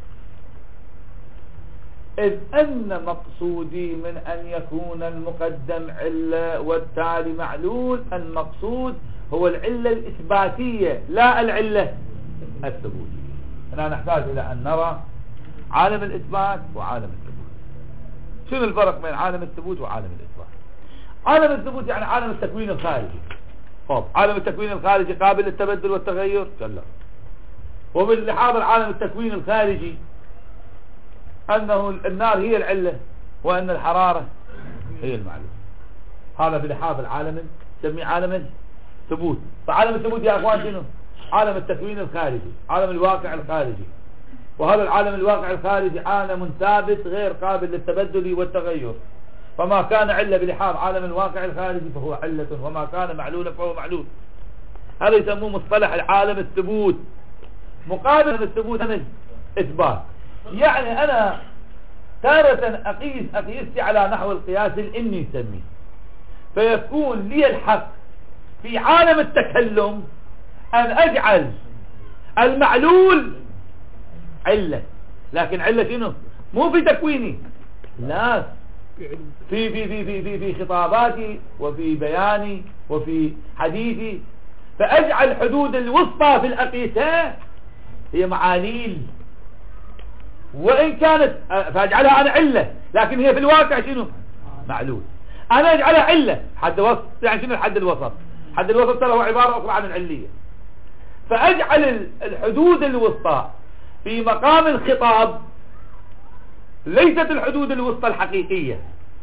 إذ أن مقصودي من أن يكون المقدم علة والتالي معلول، المقصود هو العلة الإثباتية لا العلة الثبوتية. هنا نحتاج إلى أن نرى عالم الإثبات وعالم الثبوت. شنو الفرق بين عالم الثبوت وعالم الإثبات؟ عالم الثبوت يعني عالم التكوين الخارجي. طب عالم التكوين الخارجي قابل للتبدل والتغير؟ كلا. وباللحاظ العالم التكوين الخارجي أنه النار هي العلة وأن الحرارة هي المعلوم. هذا بلحاظ العالم نسميه عالم ثبوت. فعالم الثبوت يا اخوان شنو؟ عالم التكوين الخارجي، عالم الواقع الخارجي. وهذا العالم الواقع الخارجي عالم ثابت غير قابل للتبدل والتغير. فما كان علة بلحاظ عالم الواقع الخارجي فهو علة، وما كان معلولا فهو معلول. هذا يسموه مصطلح العالم الثبوت. مقابل الثبوت الإثبات. يعني أنا تارة أقيس أقيستي على نحو القياس الإني نسميه، فيكون لي الحق في عالم التكلم أن أجعل المعلول علة، لكن علة شنو؟ مو في تكويني، لا، في في في في في, في خطاباتي وفي بياني وفي حديثي. فأجعل الحدود الوسطى في الأقيسة هي معاليل، وإن كانت فأجعلها أنا علة، لكن هي في الواقع شنو؟ معلول. أنا أجعلها علة حد وسط. يعني شنو الحد الوسط؟ حد الوسط ترى هو عبارة أخرى عن العلية. فأجعل الحدود الوسطى في مقام الخطاب ليست الحدود الوسطى الحقيقية.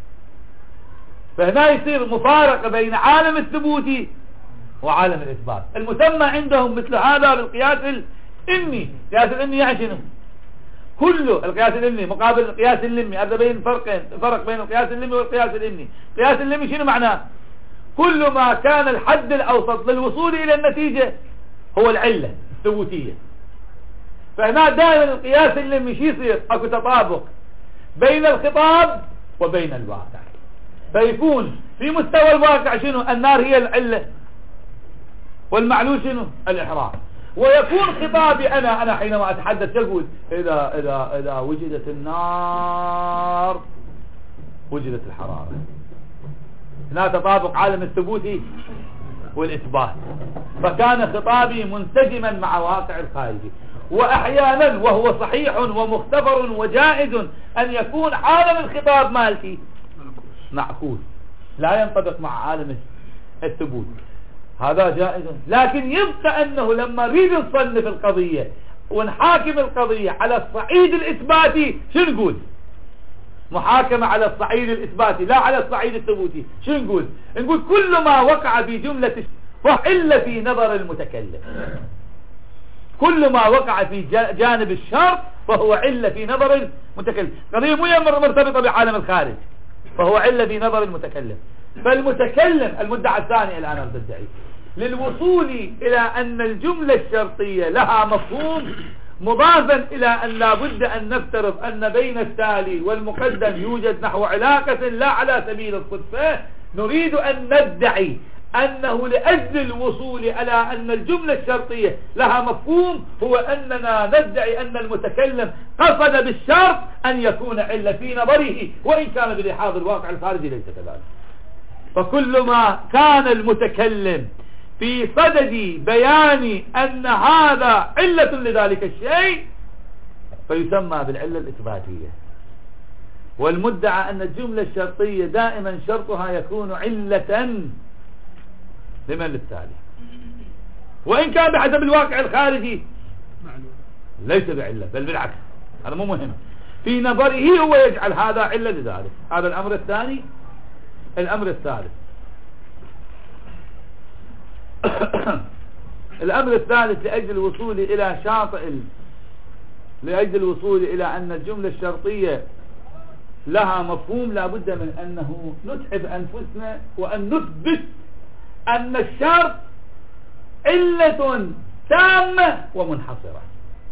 فهنا يصير مفارقة بين عالم الثبوت وعالم الإثبات. المسمى عندهم مثل هذا بالقياس الإني. قياس الإني يعني شنو؟ كله القياس الإني مقابل القياس اللمي. أبدأ بين فرقين، فرق بين القياس اللمي والقياس الإني. القياس اللمي شنو معناه؟ كل ما كان الحد الأوسط للوصول إلى النتيجة هو العلة الثبوتية. فهنا دائما القياس اللمي شو يصير؟ اكو تطابق بين الخطاب وبين الواقع. فيكون في مستوى الواقع شنو؟ النار هي العلة، والمعلول شنو؟ الإحراق. ويكون خطابي أنا أنا حينما أتحدث يقول إذا إذا إذا وجدت النار وجدت الحرارة. هنا تطابق عالم الثبوت والإثبات. فكان خطابي منسجما مع واقع الخارجي. وأحيانا وهو صحيح ومختبر وجائز أن يكون عالم الخطاب مالتي معكوس لا ينطبق مع عالم الثبوت، هذا جائز. لكن يبقى أنه لما نريد نصنف القضية ونحاكم القضية على الصعيد الإثباتي شو نقول؟ محاكمة على الصعيد الإثباتي لا على الصعيد الثبوتي. شو نقول؟ نقول كل ما وقع في جملة فإلا في نظر المتكلم. كل ما وقع في جانب الشرط فهو علة في نظر المتكلم. قضية مو مرتبطة بعالم الخارج، فهو علة في نظر المتكلم. فالمتكلم المدعى الثاني الآن أرتدعي للوصول إلى أن الجملة الشرطية لها مفهوم مضافا إلى أن لا بد أن نفترض أن بين التالي والمقدم يوجد نحو علاقة لا على سبيل الصدفة. نريد أن ندعي أنه لأجل الوصول إلى أن الجملة الشرطية لها مفهوم هو أننا ندعي أن المتكلم قصد بالشرط أن يكون علة في نظره، وإن كان بلحاظ الواقع الخارجي ليس كذلك. فكل ما كان المتكلم في صدد بيان أن هذا علة لذلك الشيء فيسمى بالعلة الإثباتية. والمدعى أن الجملة الشرطية دائما شرطها يكون علة لمن للتالي، وإن كان بحسب الواقع الخارجي ليس بعلة، بل بالعكس، هذا مو مهم. في نظره هو يجعل هذا علة لذلك. هذا الأمر الثاني. الأمر الثالث الأمر الثالث لأجل الوصول إلى شاطئ لأجل الوصول إلى أن الجملة الشرطية لها مفهوم لا بد من أنه نتعب أنفسنا وأن نثبت أن الشرط علة تامة ومنحصرة.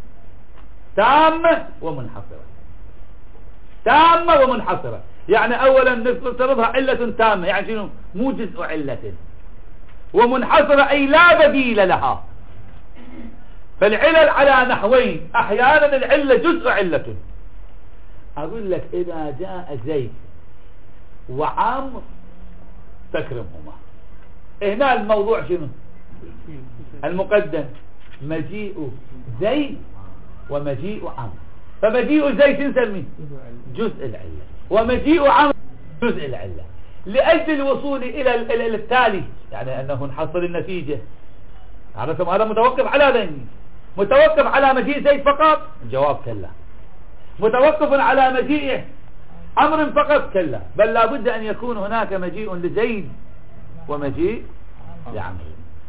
تامة ومنحصرة. تامة ومنحصرة يعني أولا نفترضها علة تامة، يعني شنو؟ مو جزء علة. ومنحصرة أي لا بديل لها. فالعلل على نحوين، أحيانا العلة جزء علة. أقول لك إذا جاء زيد وعمر تكرمهما. هنا الموضوع شنو؟ المقدم مجيء زيد ومجيء عمر. فمجيء زيد نسميه جزء العلة، ومجيء عمر جزء العلة. لأجل الوصول إلى التالي يعني أنه نحصل النتيجة. عرفتم؟ هذا متوقف على ذني، متوقف على مجيء زيد فقط؟ الجواب كلا. متوقف على مجيء عمر فقط؟ كلا، بل لا بد أن يكون هناك مجيء لزيد ومجيء لعمر.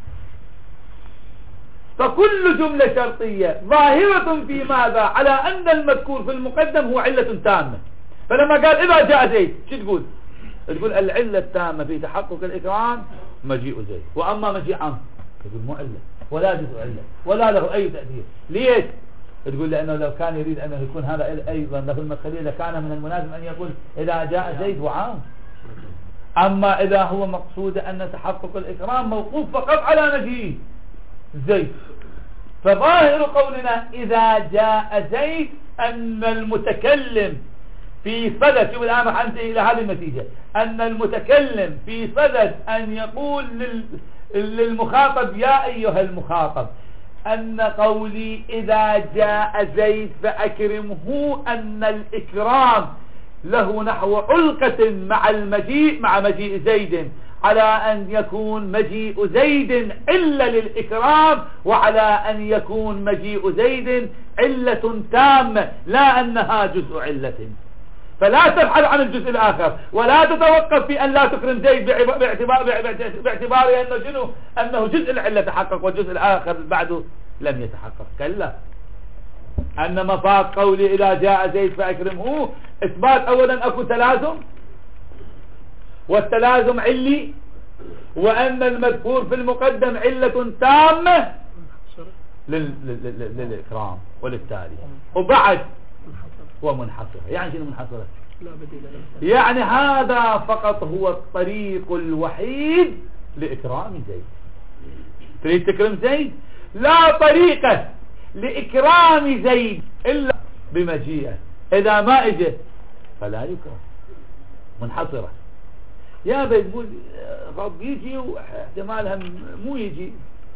فكل جملة شرطية ظاهرة في ماذا؟ على أن المذكور في المقدم هو علة تامة. فلما قال إذا جاء زيد شو تقول؟ تقول العلة التامة في تحقق الإكرام مجيء زيد. وأما مجيء عمرو تقول مو علة ولا جزء علة ولا له أي تأثير. ليش؟ تقول لأنه لو كان يريد أنه يكون هذا أيضا له المدخلية لكان من الملازم أن يقول إذا جاء زيد وعمرو. أما إذا هو مقصود أن تحقق الإكرام موقوف فقط على مجيء زيد، فظاهر قولنا إذا جاء زيد أن المتكلم في صدد، شوف الآن راح أنتهي إلى هذه النتيجة، أن المتكلم في صدد أن يقول لل... للمخاطب يا أيها المخاطب، أن قولي إذا جاء زيد فأكرمه أن الإكرام له نحو علقة مع المجيء مع مجيء زيد، على أن يكون مجيء زيد علة للإكرام، وعلى أن يكون مجيء زيد علة تامة لا أنها جزء علة. فلا تبحث عن الجزء الآخر ولا تتوقف في أن لا تكرم زيد باعتبار باعتبار أنه شنو أنه جزء العلة تحقق والجزء الآخر بعده لم يتحقق. كلا، أن مفاد قولي إذا جاء زيد فأكرمه إثبات أولا أكو تلازم، والتلازم علي، وأن المذكور في المقدم علة تامة للإكرام وللتالي، وبعد ومنحصرة. يعني شنو منحصرة؟ يعني هذا فقط هو الطريق الوحيد لإكرام زيد. تريد تكرم زيد؟ لا طريقة لإكرام زيد إلا بمجيئه، إذا ما اجى فلا يكرم. منحصرة. يا بيقول رب يجي واحتمالها مو يجي،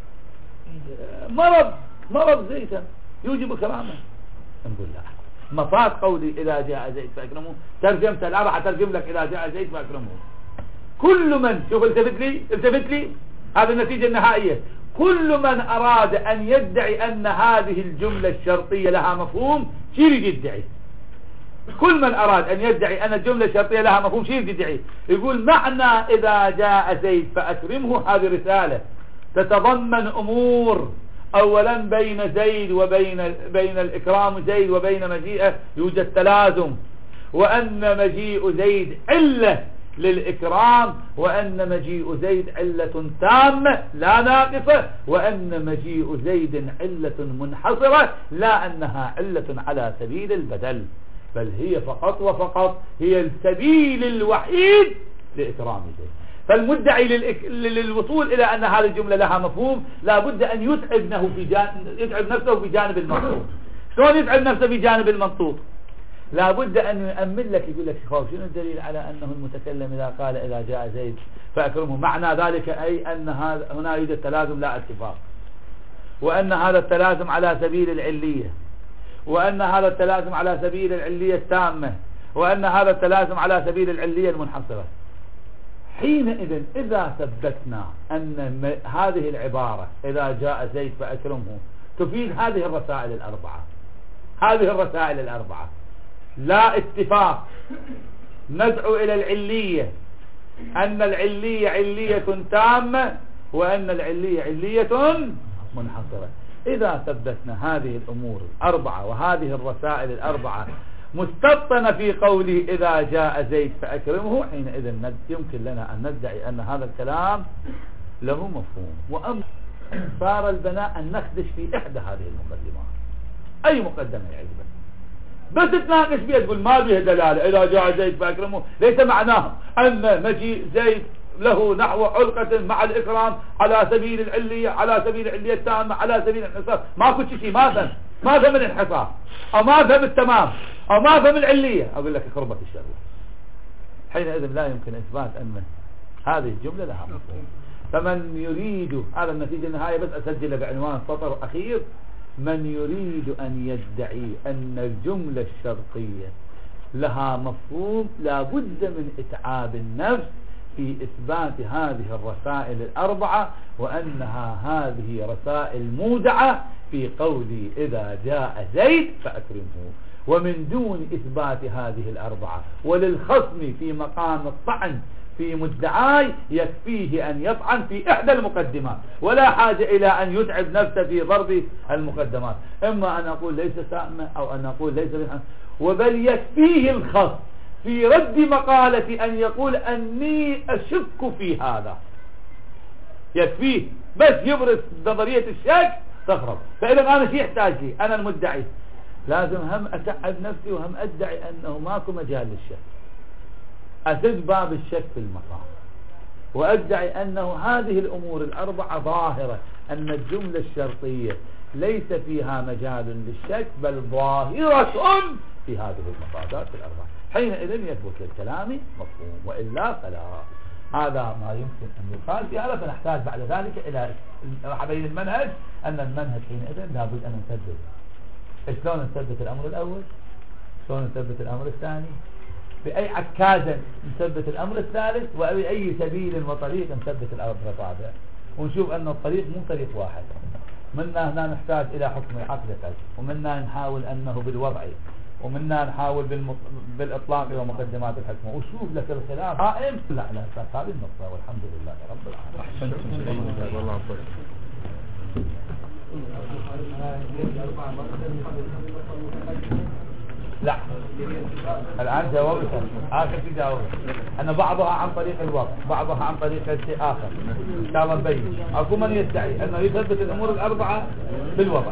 مرض مرض زيتا يوجب كرامه، نقول لا. مفاد قولي إذا جاء زيد فأكرمه ترجمت الآن راح أترجم لك إذا جاء زيد فأكرمه. كل من، شوف التفت لي التفت لي هذه النتيجة النهائية، كل من أراد أن يدعي أن هذه الجملة الشرطية لها مفهوم شيء يدعي. كل من أراد أن يدعي أن الجملة الشرطية لها مفهوم شيء يدعي، يقول معنى إذا جاء زيد فأكرمه هذه رسالة تتضمن أمور. أولا بين زيد وبين بين الإكرام زيد وبين مجيئه يوجد تلازم، وأن مجيء زيد علة للإكرام، وأن مجيء زيد علة تامة لا ناقصة، وأن مجيء زيد علة منحصرة لا أنها علة على سبيل البدل، بل هي فقط وفقط هي السبيل الوحيد لإكرام زيد. فالمدعي للإك... للوصول إلى أن هذه الجملة لها مفهوم لا بد أن يتعب نفسه في جانب يتعب نفسه في جانب المنطوق. شلون يتعب نفسه في جانب المنطوق؟ لا بد أن يأمن لك، يقول لك شوف شنو الدليل على أنه المتكلم إذا قال إذا جاء زيد فأكرمه معنى ذلك أي أن هذا هنا يوجد تلازم لا اتفاق، وأن هذا التلازم على سبيل العلية، وأن هذا التلازم على سبيل العلية التامة، وأن هذا التلازم على سبيل العلية المنحصرة. حينئذ إذا ثبتنا أن هذه العبارة إذا جاء زيد فأكرمه تفيد هذه الرسائل الأربعة، هذه الرسائل الأربعة لا اتفاق، ندعو إلى العلية، أن العلية علية تامة، وأن العلية علية منحصرة. إذا ثبتنا هذه الأمور الأربعة وهذه الرسائل الأربعة مستبطنة في قوله إذا جاء زيد فأكرمه، حينئذ يمكن لنا أن ندعي أن هذا الكلام له مفهوم. وأما صار البناء أن نخدش في إحدى هذه المقدمات، أي مقدمة يعجبك بس تتناقش فيها تقول ما بيه دلالة إذا جاء زيد فأكرمه، ليس معناه أن مجيء زيد له نحو علقة مع الإكرام على سبيل العلية، على سبيل العلية التامة، على سبيل الانحصار. ما كنت شيء، ما فهم ما فهم الانحصار، أو ما فهم التمام، أو ما فهم العلية، أقول لك خربت الشر. حينئذ لا يمكن إثبات أن هذه الجملة لها مفهوم. فمن يريد، هذا النتيجة النهاية بس أسجل بعنوان سطر أخير، من يريد أن يدعي أن الجملة الشرطية لها مفهوم لا بد من إتعاب النفس في إثبات هذه الرسائل الأربعة، وأنها هذه رسائل مودعة في قولي إذا جاء زيد فأكرمه، ومن دون إثبات هذه الأربعة وللخصم في مقام الطعن في مدعاي يكفيه أن يطعن في إحدى المقدمات، ولا حاجة إلى أن يتعب نفسه في ضرب المقدمات. إما أن أقول ليس سائمة أو أن أقول ليس بالحمد، وبل يكفيه الخص في رد مقالة أن يقول أني أشك في هذا، يكفيه بس يبرز نظرية الشك تخرب. فإذا أنا شيء يحتاج لي أنا المدعي، لازم هم أتعب نفسي وهم أدعي أنه ماكو مجال للشك، أسد باب الشك في المقام، وأدعي أنه هذه الأمور الأربعة ظاهرة، أن الجملة الشرطية ليس فيها مجال للشك بل ظاهرة في هذه المفردات الأربعة. حينئذ يثبت الكلام مفهوم، وإلا فلا. هذا ما يمكن أن يقال في هذا. فنحتاج بعد ذلك إلى بين المنهج، أن المنهج حينئذ لابد أن نثبت. شلون نثبت الأمر الأول، شلون نثبت الأمر الثاني، بأي عكازة نثبت الأمر الثالث، وبأي سبيل وطريق نثبت الأمر الرابع. ونشوف أن الطريق مو طريق واحد. منا هنا نحتاج إلى حكم العقل قد، ومنا نحاول أنه بالوضع، ومنا نحاول بالمط... بالإطلاق ومقدمات الحكمة. وشوف لك الخلاف قائم لا لا هذه النقطة. والحمد لله رب العالمين. والله لا الآن جاوبتها آخر في جاوبها أن بعضها عن طريق الوضع، بعضها عن طريق شيء آخر. كما نبين أكو من يدعي أنه يثبت الأمور الأربعة بالوضع.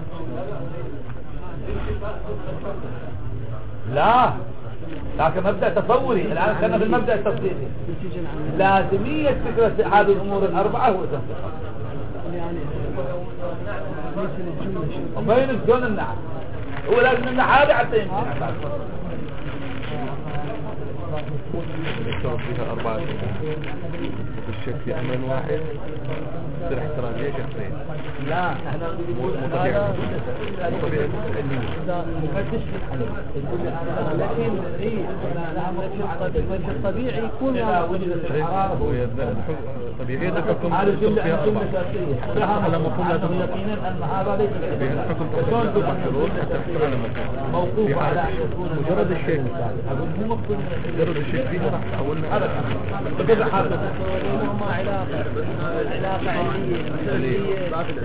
لا، لكن مبدأ تصوري. الآن خلينا في المبدأ التصديقي. لازمية فكرة هذه الأمور الأربعة هو تنتقل وبين الجون النعم. هو لازم النحابة حتى يمكن يكون فيها أربعة الشك في أمر واحد تصير احترازية شخصية. لا احنا نقول هذا طبيعي مفتش لكن اي الطبيعي يكون طبيعي هذا حكم على الجملة على مفهوم يقينا ان هذا ليس حكم موقوف على مجرد الشك مجرد الشك فيها راح تحولنا على بكذا حالة ما علاقة علاقة علمية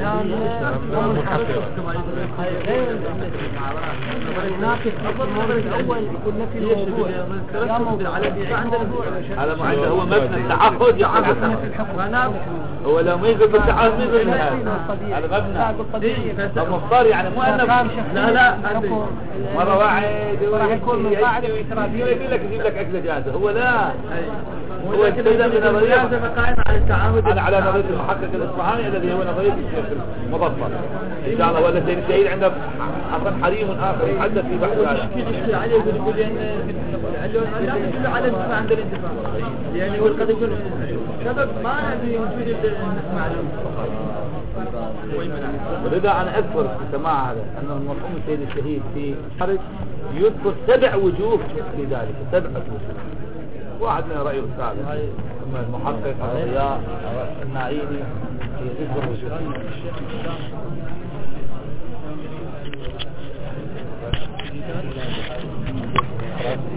غير ناقص المورد الأول يكون نفي الموضوع يا موضوع على ما عنده هو مبنى التعهد يعرف هو لو ما يقول بالتعهد ما يقول على مبنى المختار يعني مو أنه لا لا مرة واحد يكون من قاعدة يقول لك يجيب لك أكل جاهزة. هو لا هو يتبدأ من نظرية قائمة على التعهد أنا على نظرية المحقق الإصفهاني الذي هو نظرية الشيخ المضبط إن شاء الله. ولا سيد الشهيد عنده أصلا حريم آخر يتحدث في بحث هذا. يشكل عليه يقول يقول لا يدل على الانتفاع عند الانتفاع يعني يقول قد يكون سبب ما في وجود المعلوم. ولذا أنا أذكر في سماع هذا أن المرحوم سيد الشهيد في حرج يذكر سبع وجوه في ذلك، سبع وجوه. واحد من رأيه الثالث ثم المحقق الضياء النعيمي يذكر وجوه.